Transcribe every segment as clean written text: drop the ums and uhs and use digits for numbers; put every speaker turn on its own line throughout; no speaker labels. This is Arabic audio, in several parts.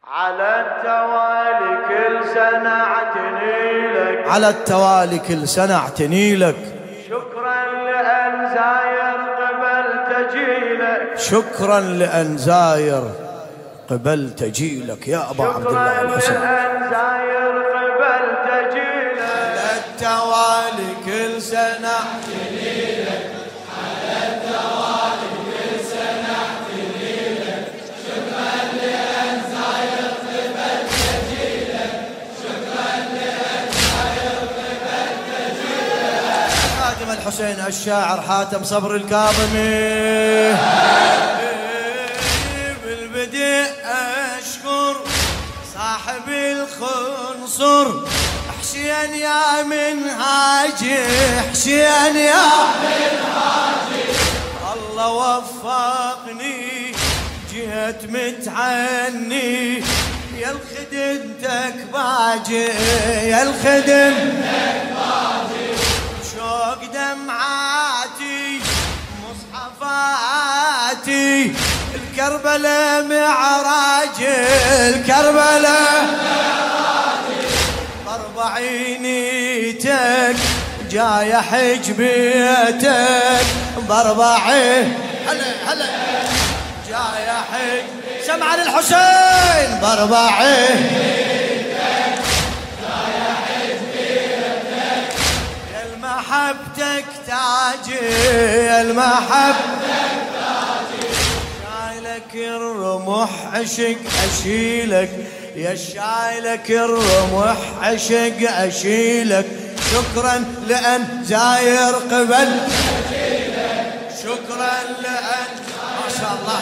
على التوالي كل سنة اعتني لك،
على التوالي كل سنة اعتني لك.
شكرا لأن زاير قبلت أجيلك،
شكرا لأن زاير قبلت أجيلك يا أبا عبد الله الحسين.
شكرا لأن زاير قبلت أجيلك،
على التوالي كل سنة اعتني لك،
على التوالي كل سنة اعتني لك. شكرا لأن زاير قبلت أجيلك، شكرا لأن زاير قبلت أجيلك.
خادم الحسين الشاعر حاتم صبر الكاظمي. بالبدء أشكر صاحب الخنصر حسين يا منهاجي، حسين يا منهاجي. الله وفقني جهت متعني، يا الخدمتك باجي، يا الخدمتك باجي. شوق دمعاتي مصحفاتي، الكربلاء معراجي، الكربلاء معراجي. ضرب عينيتك جاي حج بيتك، ضرب عين هلا هلا جاي حج سمع للحسين، ضرب عينيتك
جاي حج بيتك.
يا المحبتك تاجي، يا المحبتك تاجي. شايلك الرمح عشق أشيلك، يا شايلك الرمح عشق أشيلك. شكرا لأن زاير قبل أجيلك، شكرا لأن ما شاء الله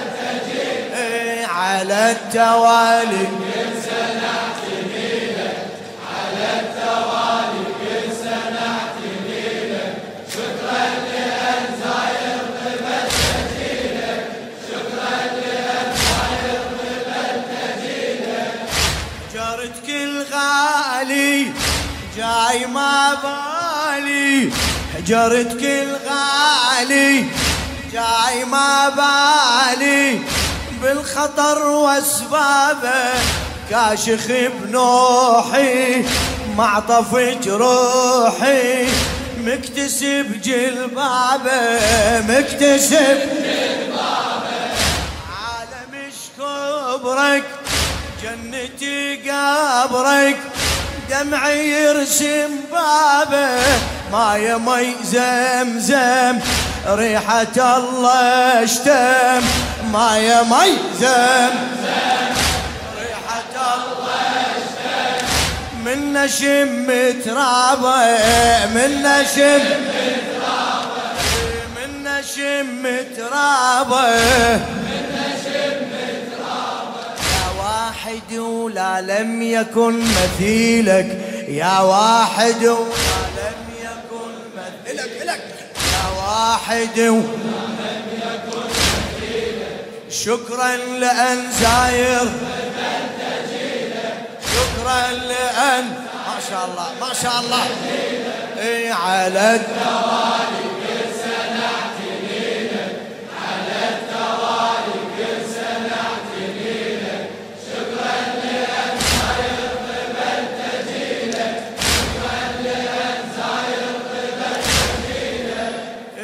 على التوالي
كل سنة اعتني لك، على التوالي كل سنة اعتني لك. شكرا لأن زاير قبلت أجيلك، شكرا لأن زاير قبلت أجيلك.
جارتك الغالي جاي ما بالي، جارتك الغالي جاي ما بالي. بالخطر واسبابه كاشخ بنوحي، معطف جروحي مكتسب جلبابه، مكتسب جلبابه. عالم كبرك جنتي قبرك، دمعي يرسم بابه. ما يا مي زمزم ريحة الله اشتم، ما يا مي زمزم ريحة الله اشتم. من نشم ترابه، من نشم ترابه، من نشم ترابه،
من نشم ترابه.
يا واحد ولا لم يكن مثيلك، يا واحد ولا لم يكن مثيلك، يا واحد ولا
لم يكن مثيلك.
شكرا لأن زاير
قبلت أجيلك،
شكرا لأن ما شاء الله ما شاء الله اي على
التوالي كل سنة اعتني لك، على التوالي كل سنة اعتني لك. شكرا لأن زاير قبلت أجيلك، شكرا لأن زاير قبلت أجيلك.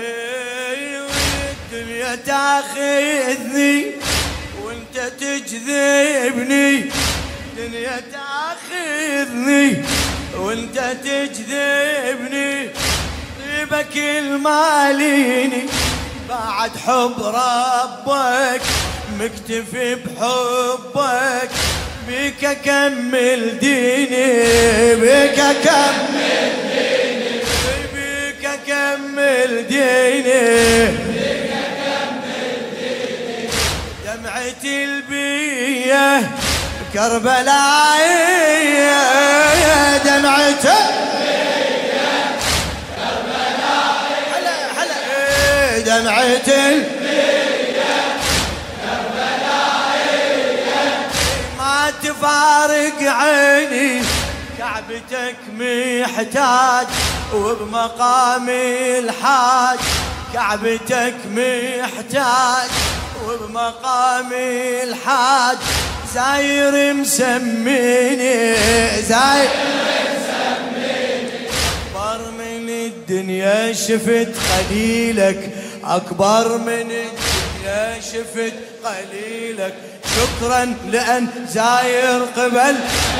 الدنيا تاخذني وانت تجذبني، الدنيا تاخذني وانت تجذبني. طيبك الماليني بعد حب ربك، مكتفي بحبك. بيك اكمل ديني، بيك اكمل ديني، بيك اكمل ديني،
بك أكمل ديني.
دمعة البيه كربلائية، دمعة
كربلائية،
هلا هلا دمعة
البيه كربلائية.
ما تفارق عيني، كعبتك محتاج وبمقام الحاج. كعبتك محتاج وبمقام الحاج. زاير مسميني زاير أكبر من الدنيا شفت قليلك أكبر من الدنيا شفت قليلك شكرا لأن زاير قبل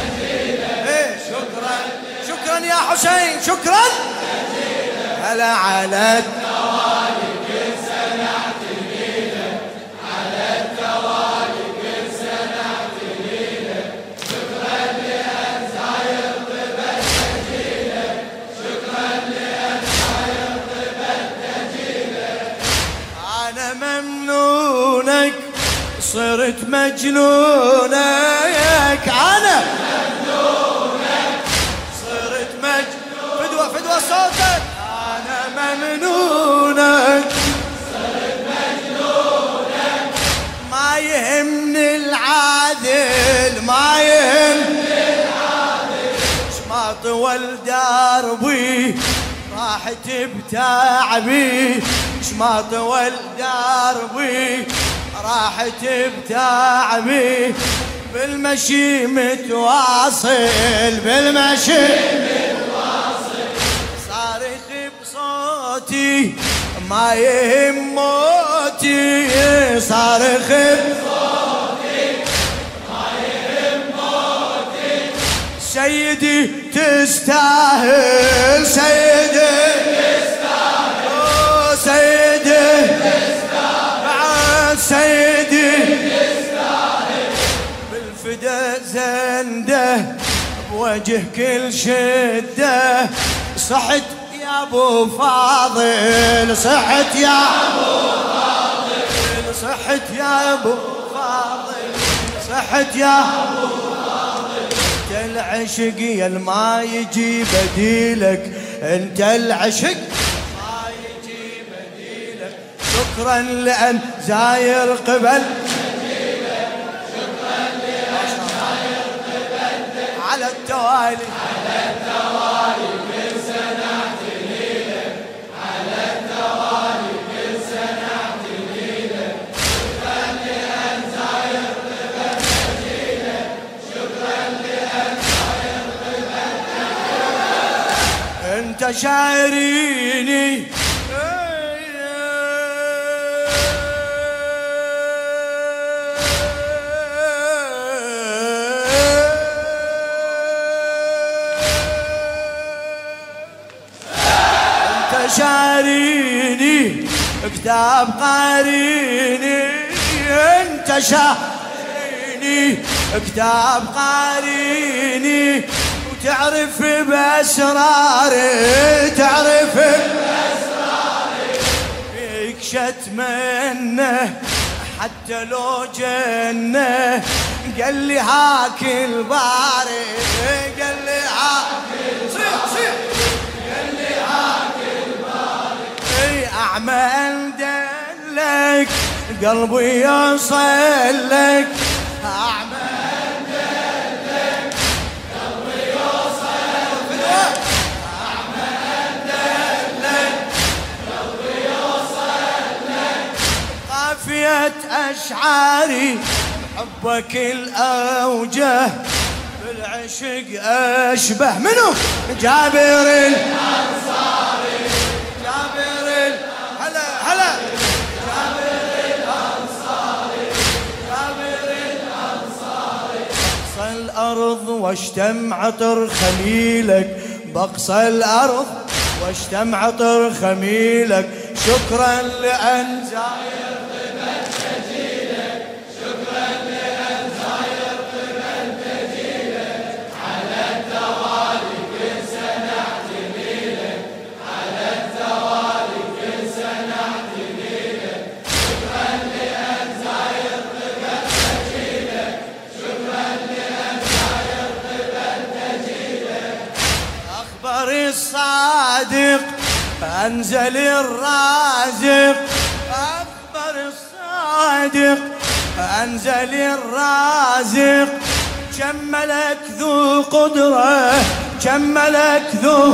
إيه شكرا يا حسين شكرا هلا على
التوالي كل سنة اعتنيلك على التوالي كل سنة اعتنيلك شكرا لأن زاير قبل تجيلك شكرا لأن زاير قبل تجيلك
أنا ممنونك صرت مجنونك أنا
ممنونك
صرت مجنون فدوة صوتك أنا ممنونك
صرت مجنونك
ما يهمني العادل ما يهمني
العادل
ما طول دربي راحت بتعبي ما طول دربي راحت بتعبي بالمشي متواصل بالمشي
متواصل
صارخ بصوتي ما يهم موتي صارخ
بصوتي ما يهم موتي
سيدي تستاهل سيدي
تستاهل
سيدي
تستاهل
بعد سيدي
تستاهل
بالفدا زنده بوجه كل شده صحت يا ابو فاضل صحت يا
ابو فاضل
صحت يا ابو فاضل صحت يا ابو
فاضل
انت العشق يا ما يجي بديلك انت العشق ما يجي بديلك شكرا لان زاير قبل
شكرا لأن زاير قبل
على التوالي
على التوالي كل سنة اعتنيلك على التوالي كل سنة اعتنيلك شكرا لأن زاير قبل تجيلك شكرا لأن زاير قبل تجيلك
انت شاعريني انت شاعريني كتاب قاريني انت شاعريني كتاب قاريني وتعرف بأسراري تعرف
بأسراري
فيك شتمنه حتى لو جنه قال لي هاك الباري قال لي هاك صيح
قال لي هاك الباري
أعمل دلك قلبي يوصل لك أعمل
دلك قلبي يوصل لك أعمل دلك قلبي يوصل لك
قافية أشعاري حبك الأوجه بالعشق أشبه منو جابر
الأنصاري
جابر هلا
جابر الأنصاري
جابر الأنصاري بقصى الأرض واشتم عطر خميلك بقصى الأرض واشتم عطر خميلك شكرا لأن زاير
قبل تجيلك شكرا لأن زاير قبل تجيلك على التوالي كل سنة اعتنيلك على التوالي كل سنة اعتنيلك شكرا لأن زاير قبل تجيلك شكرا لأن زاير قبل تجيلك
أخبر الصادق أنزل الرازق أخبر الصادق أنزل الرازق جملك ذو قدرة جملك ذو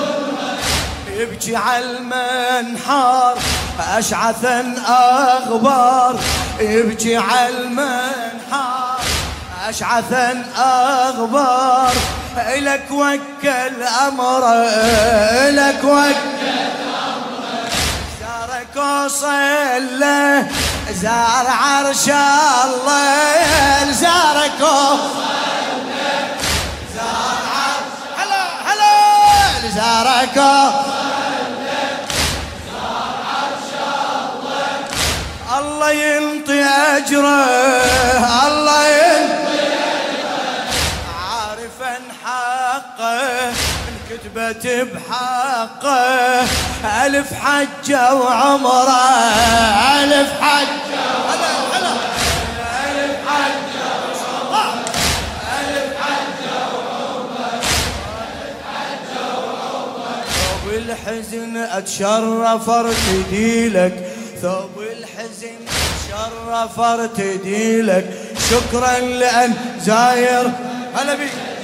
يبكي على المنحار أشعثا أغبار يبكي على المنحار أشعثا أغبار إلك وكل أمره إلك وكل أمره زارك وصل له زار عرش الله زارك وصل له زار عرش هلا هلا زارك الله ينطي أجره الله ينطي أجره عارفا حقه من كتبت بحقه ألف حجة وعمره ألف حجة هلا ألف حجة وعمره ألف حجة وعمره ألف حجة وعمره ثوب الحزن أتشرف ارتدي لك ثوب الحزن شرف ارتدي لك شكرا لأن زاير هلا بيك